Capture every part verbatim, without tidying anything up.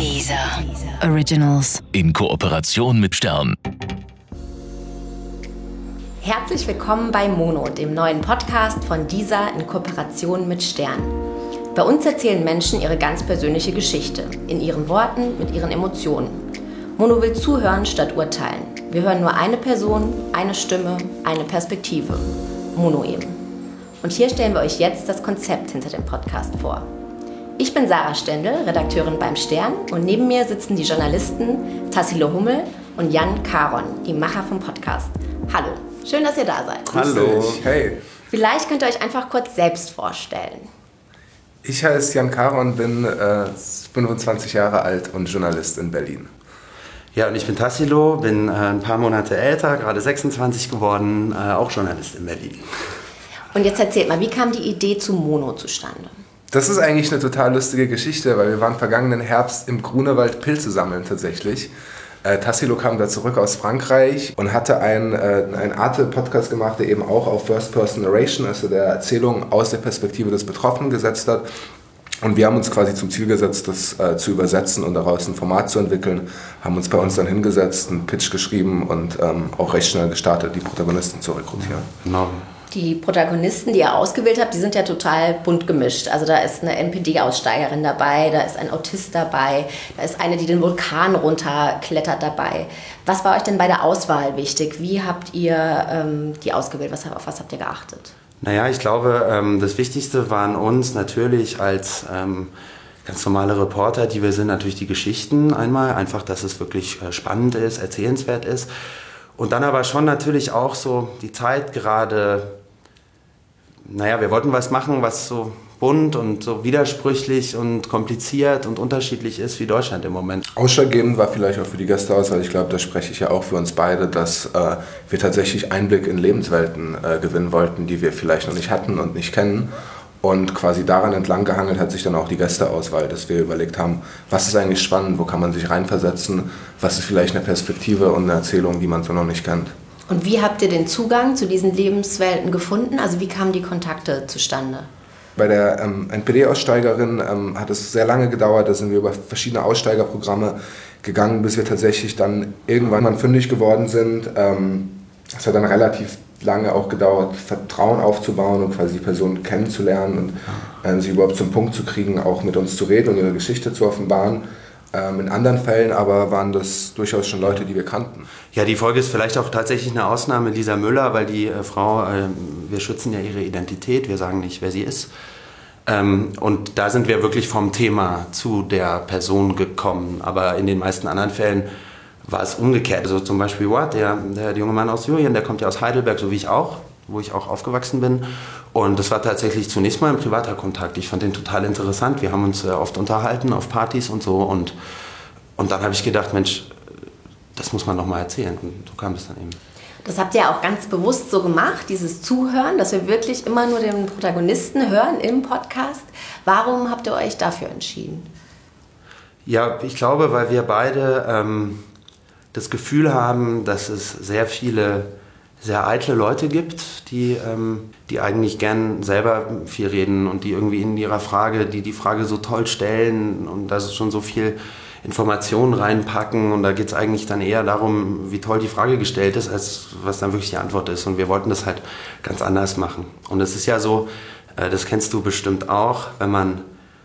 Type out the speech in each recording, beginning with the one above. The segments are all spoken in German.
Deezer Originals in Kooperation mit Stern. Herzlich willkommen bei Mono, dem neuen Podcast von Deezer in Kooperation mit Stern. Bei uns erzählen Menschen ihre ganz persönliche Geschichte, in ihren Worten, mit ihren Emotionen. Mono will zuhören statt urteilen. Wir hören nur eine Person, eine Stimme, eine Perspektive. Mono eben. Und hier stellen wir euch jetzt das Konzept hinter dem Podcast vor. Ich bin Sarah Stendel, Redakteurin beim Stern, und neben mir sitzen die Journalisten Tassilo Hummel und Jan Caron, die Macher vom Podcast. Hallo, schön, dass ihr da seid. Hallo, hey. Vielleicht könnt ihr euch einfach kurz selbst vorstellen. Ich heiße Jan Caron, bin äh, fünfundzwanzig Jahre alt und Journalist in Berlin. Ja, und ich bin Tassilo, bin äh, ein paar Monate älter, gerade sechsundzwanzig geworden, äh, auch Journalist in Berlin. Und jetzt erzählt mal, wie kam die Idee zu Mono zustande? Das ist eigentlich eine total lustige Geschichte, weil wir waren vergangenen Herbst im Grunewald Pilze sammeln tatsächlich. Äh, Tassilo kam da zurück aus Frankreich und hatte einen, äh, einen Arte-Podcast gemacht, der eben auch auf First-Person-Narration, also der Erzählung aus der Perspektive des Betroffenen gesetzt hat. Und wir haben uns quasi zum Ziel gesetzt, das äh, zu übersetzen und daraus ein Format zu entwickeln, haben uns bei uns dann hingesetzt, einen Pitch geschrieben und ähm, auch recht schnell gestartet, die Protagonisten zu rekrutieren. Genau. Die Protagonisten, die ihr ausgewählt habt, die sind ja total bunt gemischt. Also da ist eine N P D-Aussteigerin dabei, da ist ein Autist dabei, da ist eine, die den Vulkan runterklettert dabei. Was war euch denn bei der Auswahl wichtig? Wie habt ihr ähm, die ausgewählt? Was, auf was habt ihr geachtet? Naja, ich glaube, ähm, das Wichtigste waren uns natürlich als ähm, ganz normale Reporter, die wir sind, natürlich die Geschichten einmal. Einfach, dass es wirklich äh, spannend ist, erzählenswert ist. Und dann aber schon natürlich auch so die Zeit gerade, naja, wir wollten was machen, was so bunt und so widersprüchlich und kompliziert und unterschiedlich ist wie Deutschland im Moment. Ausschlaggebend war vielleicht auch für die Gästeauswahl, ich glaube, da spreche ich ja auch für uns beide, dass äh, wir tatsächlich Einblick in Lebenswelten äh, gewinnen wollten, die wir vielleicht noch nicht hatten und nicht kennen. Und quasi daran entlang gehangelt hat sich dann auch die Gästeauswahl, dass wir überlegt haben, was ist eigentlich spannend, wo kann man sich reinversetzen, was ist vielleicht eine Perspektive und eine Erzählung, die man so noch nicht kennt. Und wie habt ihr den Zugang zu diesen Lebenswelten gefunden? Also wie kamen die Kontakte zustande? Bei der ähm, N P D-Aussteigerin ähm, hat es sehr lange gedauert, da sind wir über verschiedene Aussteigerprogramme gegangen, bis wir tatsächlich dann irgendwann mal fündig geworden sind. Ähm, es hat dann relativ lange auch gedauert, Vertrauen aufzubauen und quasi die Person kennenzulernen und äh, sie überhaupt zum Punkt zu kriegen, auch mit uns zu reden und ihre Geschichte zu offenbaren. Ähm, in anderen Fällen aber waren das durchaus schon Leute, die wir kannten. Ja, die Folge ist vielleicht auch tatsächlich eine Ausnahme, Lisa Müller, weil die äh, Frau, äh, wir schützen ja ihre Identität, wir sagen nicht, wer sie ist. Ähm, und da sind wir wirklich vom Thema zu der Person gekommen, aber in den meisten anderen Fällen war es umgekehrt. Also zum Beispiel Watt, der, der, der junge Mann aus Syrien, der kommt ja aus Heidelberg, so wie ich auch, wo ich auch aufgewachsen bin. Und das war tatsächlich zunächst mal ein privater Kontakt. Ich fand den total interessant. Wir haben uns äh, oft unterhalten auf Partys und so. Und, und dann habe ich gedacht, Mensch, das muss man noch mal erzählen. Und so kam es dann eben. Das habt ihr auch ganz bewusst so gemacht, dieses Zuhören, dass wir wirklich immer nur den Protagonisten hören im Podcast. Warum habt ihr euch dafür entschieden? Ja, ich glaube, weil wir beide ähm, das Gefühl haben, dass es sehr viele sehr eitle Leute gibt, die, ähm, die eigentlich gern selber viel reden und die irgendwie in ihrer Frage, die die Frage so toll stellen und da schon so viel Informationen reinpacken und da geht es eigentlich dann eher darum, wie toll die Frage gestellt ist, als was dann wirklich die Antwort ist. Und wir wollten das halt ganz anders machen. Und es ist ja so, äh, das kennst du bestimmt auch, wenn man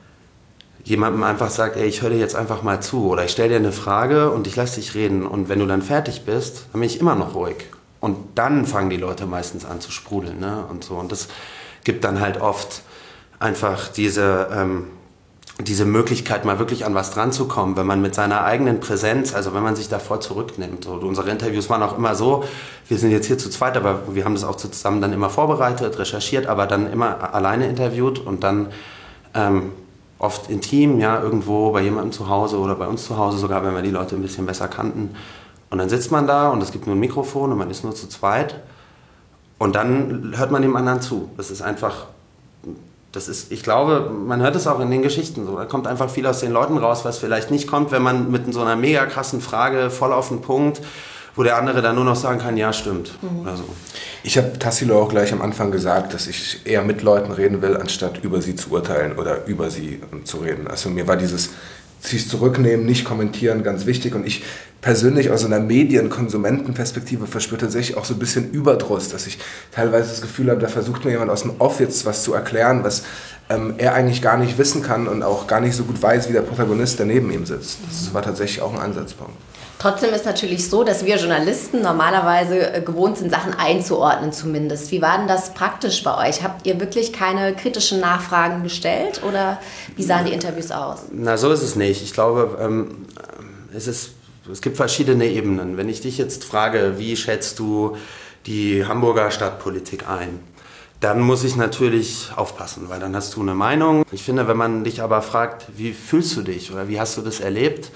jemandem einfach sagt, ey, ich höre dir jetzt einfach mal zu oder ich stelle dir eine Frage und ich lasse dich reden und wenn du dann fertig bist, dann bin ich immer noch ruhig. Und dann fangen die Leute meistens an zu sprudeln, ne? Und so. Und das gibt dann halt oft einfach diese, ähm, diese Möglichkeit, mal wirklich an was dran zu kommen, wenn man mit seiner eigenen Präsenz, also wenn man sich davor zurücknimmt. So, unsere Interviews waren auch immer so, wir sind jetzt hier zu zweit, aber wir haben das auch zusammen dann immer vorbereitet, recherchiert, aber dann immer alleine interviewt und dann ähm, oft intim, ja, irgendwo bei jemandem zu Hause oder bei uns zu Hause sogar, wenn wir die Leute ein bisschen besser kannten. Und dann sitzt man da und es gibt nur ein Mikrofon und man ist nur zu zweit und dann hört man dem anderen zu. Das ist einfach, das ist, ich glaube, man hört es auch in den Geschichten so. Da kommt einfach viel aus den Leuten raus, was vielleicht nicht kommt, wenn man mit so einer mega krassen Frage voll auf den Punkt, wo der andere dann nur noch sagen kann, ja, stimmt. Mhm. Oder so. Ich habe Tassilo auch gleich am Anfang gesagt, dass ich eher mit Leuten reden will, anstatt über sie zu urteilen oder über sie zu reden. Also mir war dieses sich zurücknehmen, nicht kommentieren, ganz wichtig. Und ich persönlich aus einer Medienkonsumentenperspektive verspüre tatsächlich auch so ein bisschen Überdruss, dass ich teilweise das Gefühl habe, da versucht mir jemand aus dem Off jetzt was zu erklären, was ähm, er eigentlich gar nicht wissen kann und auch gar nicht so gut weiß, wie der Protagonist, der neben ihm sitzt. Das war tatsächlich auch ein Ansatzpunkt. Trotzdem ist natürlich so, dass wir Journalisten normalerweise gewohnt sind, Sachen einzuordnen zumindest. Wie war denn das praktisch bei euch? Habt ihr wirklich keine kritischen Nachfragen gestellt oder wie sahen die Interviews aus? Na, so ist es nicht. Ich glaube, ähm, es, ist, es gibt verschiedene Ebenen. Wenn ich dich jetzt frage, wie schätzt du die Hamburger Stadtpolitik ein? Dann muss ich natürlich aufpassen, weil dann hast du eine Meinung. Ich finde, wenn man dich aber fragt, wie fühlst du dich oder wie hast du das erlebt?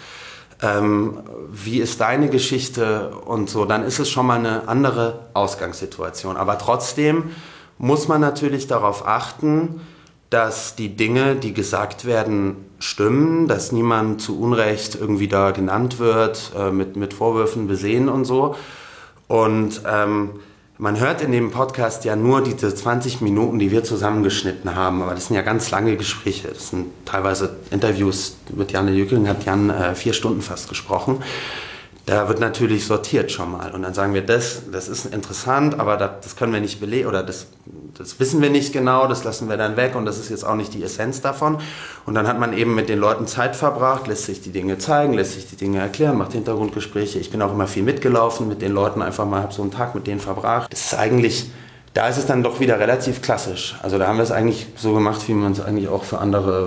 Ähm, wie ist deine Geschichte und so, dann ist es schon mal eine andere Ausgangssituation. Aber trotzdem muss man natürlich darauf achten, dass die Dinge, die gesagt werden, stimmen, dass niemand zu Unrecht irgendwie da genannt wird, äh, mit, mit Vorwürfen besehen und so. Und ähm, man hört in dem Podcast ja nur diese zwanzig Minuten, die wir zusammengeschnitten haben, aber das sind ja ganz lange Gespräche. Das sind teilweise Interviews mit Janne Jückling, hat Jan äh, vier Stunden fast gesprochen. Da wird natürlich sortiert schon mal und dann sagen wir, das, das ist interessant, aber das, das können wir nicht belegen oder das, das wissen wir nicht genau, das lassen wir dann weg und das ist jetzt auch nicht die Essenz davon. Und dann hat man eben mit den Leuten Zeit verbracht, lässt sich die Dinge zeigen, lässt sich die Dinge erklären, macht Hintergrundgespräche. Ich bin auch immer viel mitgelaufen mit den Leuten, einfach mal, habe so einen Tag mit denen verbracht. Das ist eigentlich, da ist es dann doch wieder relativ klassisch. Also da haben wir es eigentlich so gemacht, wie man es eigentlich auch für andere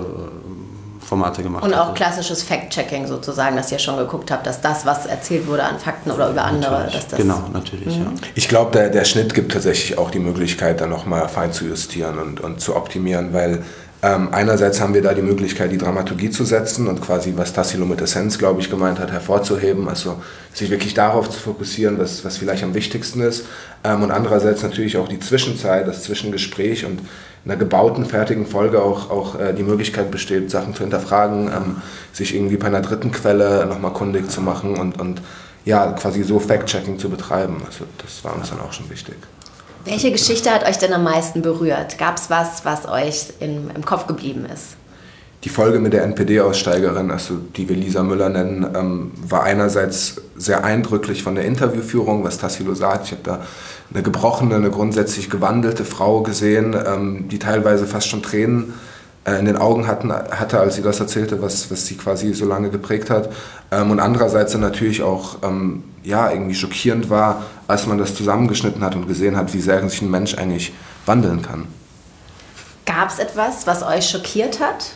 Formate gemacht Und auch hatte. klassisches Fact-Checking sozusagen, dass ihr schon geguckt habt, dass das, was erzählt wurde an Fakten oder über andere, Natürlich. dass das... Genau, natürlich, mhm. ja. Ich glaube, der, der Schnitt gibt tatsächlich auch die Möglichkeit, dann nochmal fein zu justieren und, und zu optimieren, weil ähm, einerseits haben wir da die Möglichkeit, die Dramaturgie zu setzen und quasi, was Tassilo mit Essenz, glaube ich, gemeint hat, hervorzuheben, also sich wirklich darauf zu fokussieren, was, was vielleicht am wichtigsten ist, ähm, und andererseits natürlich auch die Zwischenzeit, das Zwischengespräch und in einer gebauten, fertigen Folge auch, auch äh, die Möglichkeit besteht, Sachen zu hinterfragen, ähm, sich irgendwie bei einer dritten Quelle nochmal kundig zu machen und, und ja, quasi so Fact-Checking zu betreiben. Also das war uns dann auch schon wichtig. Welche Geschichte hat euch denn am meisten berührt? Gab es was, was euch in, im Kopf geblieben ist? Die Folge mit der N P D-Aussteigerin, also die wir Lisa Müller nennen, ähm, war einerseits sehr eindrücklich von der Interviewführung, was Tassilo sagt. Ich habe da eine gebrochene, eine grundsätzlich gewandelte Frau gesehen, ähm, die teilweise fast schon Tränen äh, in den Augen hatten, hatte, als sie das erzählte, was, was sie quasi so lange geprägt hat. Ähm, und andererseits dann natürlich auch ähm, ja, irgendwie schockierend war, als man das zusammengeschnitten hat und gesehen hat, wie sehr sich ein Mensch eigentlich wandeln kann. Gab es etwas, was euch schockiert hat?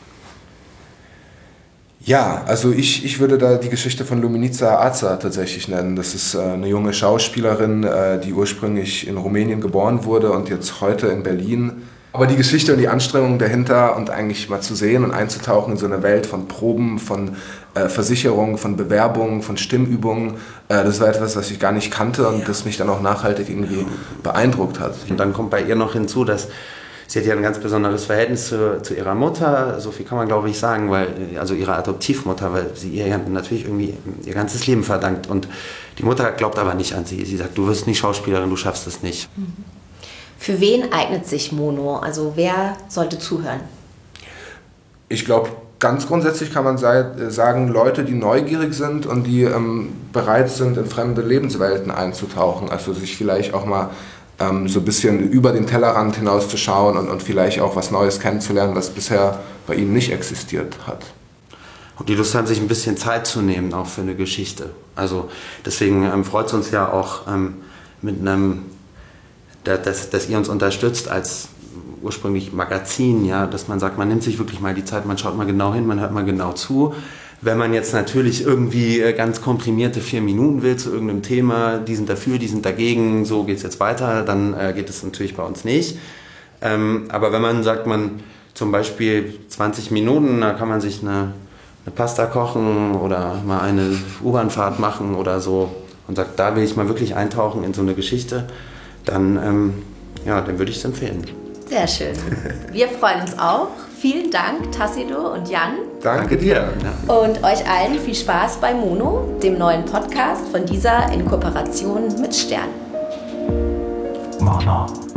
Ja, also ich, ich würde da die Geschichte von Luminița Ața tatsächlich nennen. Das ist äh, eine junge Schauspielerin, äh, die ursprünglich in Rumänien geboren wurde und jetzt heute in Berlin. Aber die Geschichte und die Anstrengungen dahinter und eigentlich mal zu sehen und einzutauchen in so eine Welt von Proben, von äh, Versicherungen, von Bewerbungen, von Stimmübungen, äh, das war etwas, was ich gar nicht kannte und das mich dann auch nachhaltig irgendwie beeindruckt hat. Und dann kommt bei ihr noch hinzu, dass sie hat ja ein ganz besonderes Verhältnis zu, zu ihrer Mutter, so viel kann man glaube ich sagen, weil, also ihre Adoptivmutter, weil sie ihr natürlich irgendwie ihr ganzes Leben verdankt und die Mutter glaubt aber nicht an sie. Sie sagt, du wirst nicht Schauspielerin, du schaffst es nicht. Für wen eignet sich Mono? Also wer sollte zuhören? Ich glaube, ganz grundsätzlich kann man sagen, Leute, die neugierig sind und die ähm, bereit sind, in fremde Lebenswelten einzutauchen, also sich vielleicht auch mal so ein bisschen über den Tellerrand hinauszuschauen und, und vielleicht auch was Neues kennenzulernen, was bisher bei ihnen nicht existiert hat. Und die Lust haben, sich ein bisschen Zeit zu nehmen, auch für eine Geschichte. Also deswegen ähm, freut es uns ja auch ähm, mit einem, dass, dass ihr uns unterstützt als ursprünglich Magazin, ja, dass man sagt, man nimmt sich wirklich mal die Zeit, man schaut mal genau hin, man hört mal genau zu. Wenn man jetzt natürlich irgendwie ganz komprimierte vier Minuten will zu irgendeinem Thema, die sind dafür, die sind dagegen, so geht es jetzt weiter, dann äh, geht es natürlich bei uns nicht. Ähm, aber wenn man sagt, man zum Beispiel zwanzig Minuten, da kann man sich eine, eine Pasta kochen oder mal eine U-Bahn-Fahrt machen oder so und sagt, da will ich mal wirklich eintauchen in so eine Geschichte, dann, ähm, ja, dann würde ich es empfehlen. Sehr schön. Wir freuen uns auch. Vielen Dank, Tassilo und Jan. Danke dir. Und euch allen viel Spaß bei Mono, dem neuen Podcast von dieser in Kooperation mit Stern. Mono.